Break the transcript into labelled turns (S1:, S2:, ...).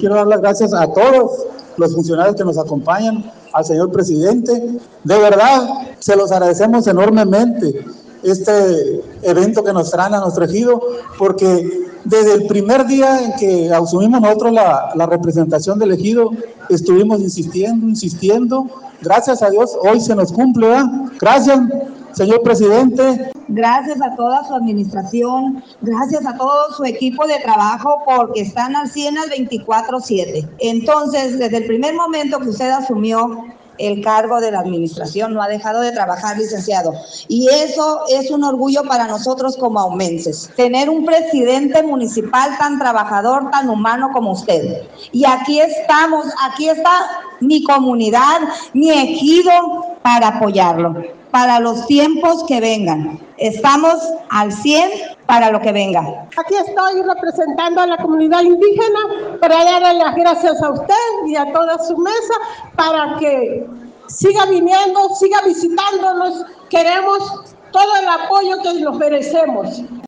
S1: quiero dar las gracias a todos los funcionarios que nos acompañan, al señor presidente. De verdad, se los agradecemos enormemente este evento que nos traen a nuestro ejido, porque desde el primer día en que asumimos nosotros la representación del ejido, estuvimos insistiendo. Gracias a Dios, hoy se nos cumple, ¿verdad? Gracias, señor presidente.
S2: Gracias a toda su administración, gracias a todo su equipo de trabajo, porque están al 100 al 24/7. Entonces, desde el primer momento que usted asumió el cargo de la administración, no ha dejado de trabajar, licenciado. Y eso es un orgullo para nosotros como aumenses, tener un presidente municipal tan trabajador, tan humano como usted. Y aquí estamos, aquí está mi comunidad, mi ejido, para apoyarlo, para los tiempos que vengan. Estamos al 100 para lo que venga.
S3: Aquí estoy representando a la comunidad indígena para darle las gracias a usted y a toda su mesa para que siga viniendo, siga visitándonos. Queremos todo el apoyo que nos merecemos.